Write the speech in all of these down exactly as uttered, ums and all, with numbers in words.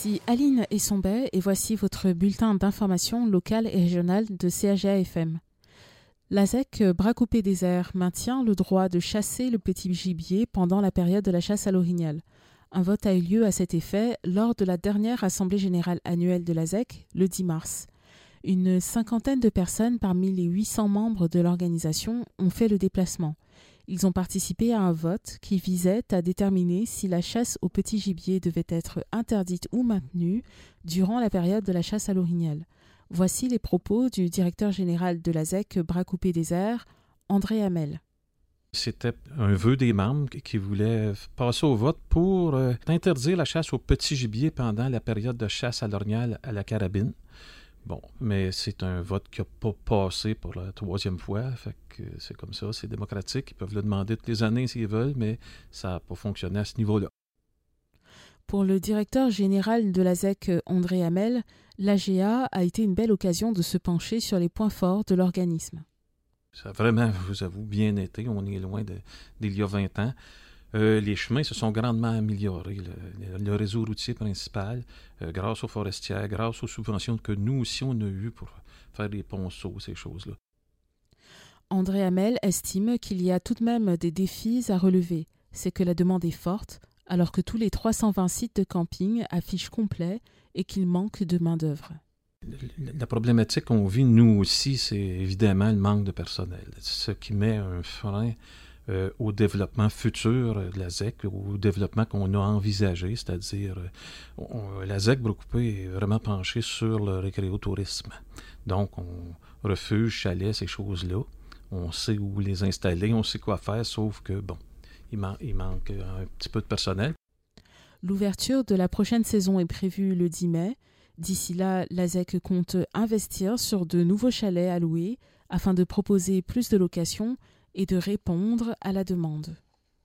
Ici Aline Essombet et voici votre bulletin d'information locale et régionale de C A G A F M. La Z E C Bras Coupés Désert maintient le droit de chasser le petit gibier pendant la période de la chasse à l'orignal. Un vote a eu lieu à cet effet lors de la dernière Assemblée générale annuelle de la Z E C, le dix mars. Une cinquantaine de personnes parmi les huit cents membres de l'organisation ont fait le déplacement. Ils ont participé à un vote qui visait à déterminer si la chasse au petit gibier devait être interdite ou maintenue durant la période de la chasse à l'orignal. Voici les propos du directeur général de la Z E C Bras Coupés Désert, André Hamel. C'était un vœu des membres qui voulaient passer au vote pour euh, interdire la chasse au petit gibier pendant la période de chasse à l'orignal à la carabine. Bon, mais c'est un vote qui n'a pas passé pour la troisième fois, fait que c'est comme ça, c'est démocratique. Ils peuvent le demander toutes les années s'ils veulent, mais ça n'a pas fonctionné à ce niveau-là. Pour le directeur général de la Z E C, André Hamel, l'A G A a été une belle occasion de se pencher sur les points forts de l'organisme. Ça a vraiment, je vous avoue, bien été. On est loin de, d'il y a vingt ans. Euh, les chemins se sont grandement améliorés. Le, le, le réseau routier principal, euh, grâce aux forestières, grâce aux subventions que nous aussi on a eues pour faire des ponceaux, ces choses-là. André Hamel estime qu'il y a tout de même des défis à relever. C'est que la demande est forte, alors que tous les trois cent vingt sites de camping affichent complet et qu'il manque de main-d'œuvre. La problématique qu'on vit, nous aussi, c'est évidemment le manque de personnel. Ce qui met un frein euh, au développement futur de la Z E C, au développement qu'on a envisagé, c'est-à-dire on, la Z E C Bras Coupés est vraiment penchée sur le récréotourisme. Donc, on refuge, chalet, ces choses-là. On sait où les installer, on sait quoi faire, sauf que, bon, il, man- il manque un petit peu de personnel. L'ouverture de la prochaine saison est prévue le dix mai. D'ici là, la Z E C compte investir sur de nouveaux chalets à louer afin de proposer plus de locations et de répondre à la demande.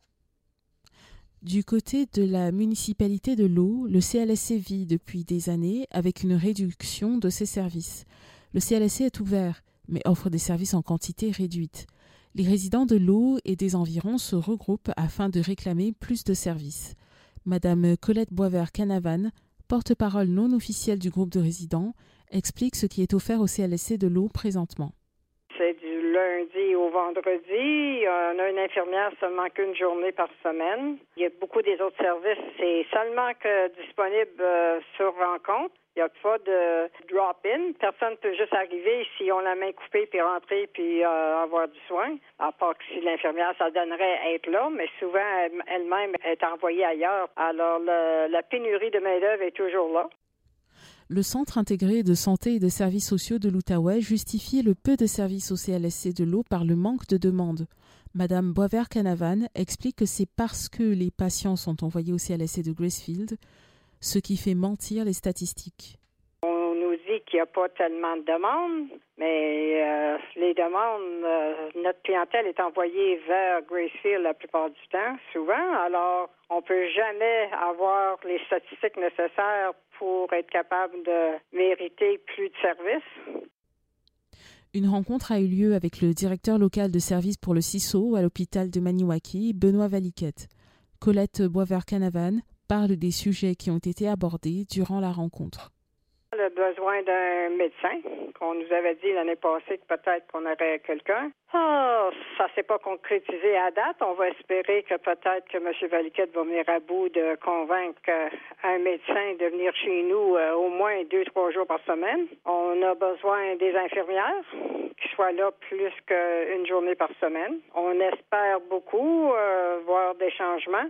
Du côté de la municipalité de l'eau, le C L S C vit depuis des années avec une réduction de ses services. Le C L S C est ouvert, mais offre des services en quantité réduite. Les résidents de l'eau et des environs se regroupent afin de réclamer plus de services. Madame Colette Boisvert-Canavan, porte-parole non officielle du groupe de résidents, explique ce qui est offert au C L S C de l'eau présentement. C'est du lundi au vendredi. On a une infirmière seulement qu'une journée par semaine. Il y a beaucoup des autres services. C'est seulement que disponible euh, sur rencontre. Il n'y a pas de drop-in. Personne ne peut juste arriver si on a la main coupée puis rentrer puis euh, avoir du soin. À part que si l'infirmière, ça donnerait être là, mais souvent elle-même est envoyée ailleurs. Alors le, la pénurie de main-d'œuvre est toujours là. Le Centre intégré de santé et de services sociaux de l'Outaouais justifie le peu de services au C L S C de l'eau par le manque de demande. Madame Boisvert-Canavan explique que c'est parce que les patients sont envoyés au C L S C de Gracefield, ce qui fait mentir les statistiques. On nous dit qu'il n'y a pas tellement de demandes, mais euh, les demandes, euh, notre clientèle est envoyée vers Gracefield la plupart du temps, souvent. Alors, on ne peut jamais avoir les statistiques nécessaires pour être capable de mériter plus de services. Une rencontre a eu lieu avec le directeur local de service pour le C I S O à l'hôpital de Maniwaki, Benoît Valiquette. Colette Boisvert-Canavan parle des sujets qui ont été abordés durant la rencontre. Le besoin d'un médecin, qu'on nous avait dit l'année passée que peut-être qu'on aurait quelqu'un. Ah, ça ne s'est pas concrétisé à date. On va espérer que peut-être que M. Valiquette va venir à bout de convaincre un médecin de venir chez nous euh, au moins deux, trois jours par semaine. On a besoin des infirmières qui soient là plus qu'une journée par semaine. On espère beaucoup euh, voir des changements.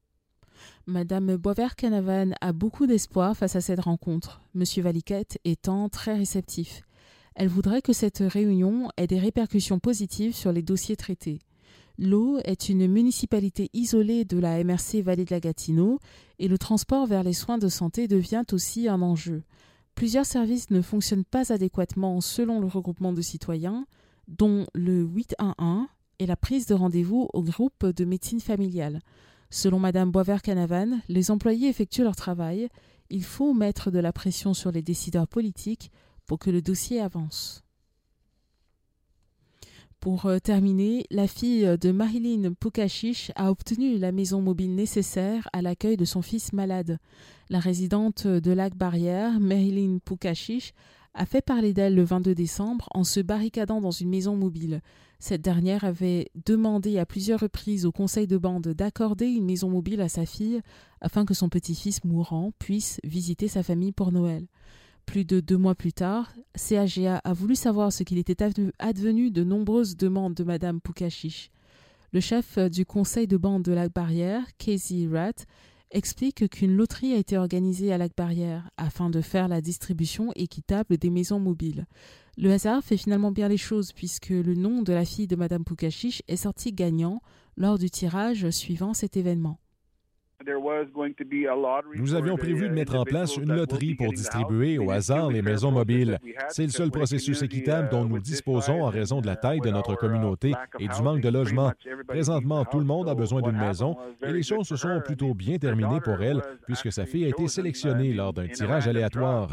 Madame Boisvert-Canavan a beaucoup d'espoir face à cette rencontre, Monsieur Valiquette étant très réceptif. Elle voudrait que cette réunion ait des répercussions positives sur les dossiers traités. L'eau est une municipalité isolée de la M R C Vallée de la Gatineau et le transport vers les soins de santé devient aussi un enjeu. Plusieurs services ne fonctionnent pas adéquatement selon le regroupement de citoyens, dont le huit un un et la prise de rendez-vous au groupe de médecine familiale. Selon Madame Boisvert-Canavan, les employés effectuent leur travail. Il faut mettre de la pression sur les décideurs politiques pour que le dossier avance. Pour euh, terminer, la fille de Marilyn Pukashish a obtenu la maison mobile nécessaire à l'accueil de son fils malade. La résidente de Lac-Barrière, Marilyn Pukashish, a fait parler d'elle le vingt-deux décembre en se barricadant dans une maison mobile. Cette dernière avait demandé à plusieurs reprises au conseil de bande d'accorder une maison mobile à sa fille afin que son petit-fils mourant puisse visiter sa famille pour Noël. Plus de deux mois plus tard, C A G A a voulu savoir ce qu'il était advenu de nombreuses demandes de Madame Pukashish. Le chef du conseil de bande de Lac-Barrière, Casey Ratt, explique qu'une loterie a été organisée à Lac-Barrière afin de faire la distribution équitable des maisons mobiles. Le hasard fait finalement bien les choses puisque le nom de la fille de Madame Pukashish est sorti gagnant lors du tirage suivant cet événement. Nous avions prévu de mettre en place une loterie pour distribuer au hasard les maisons mobiles. C'est le seul processus équitable dont nous disposons en raison de la taille de notre communauté et du manque de logement. Présentement, tout le monde a besoin d'une maison et les choses se sont plutôt bien terminées pour elle puisque sa fille a été sélectionnée lors d'un tirage aléatoire.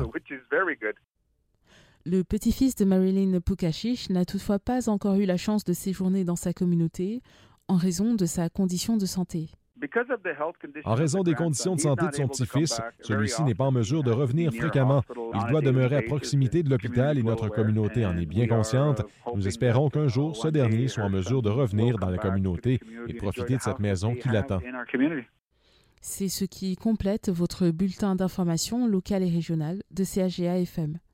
Le petit-fils de Marilyn Pukashish n'a toutefois pas encore eu la chance de séjourner dans sa communauté en raison de sa condition de santé. En raison des conditions de santé de son petit-fils, celui-ci n'est pas en mesure de revenir fréquemment. Il doit demeurer à proximité de l'hôpital et notre communauté en est bien consciente. Nous espérons qu'un jour, ce dernier soit en mesure de revenir dans la communauté et de profiter de cette maison qui l'attend. C'est ce qui complète votre bulletin d'information locale et régionale de C A G A F M.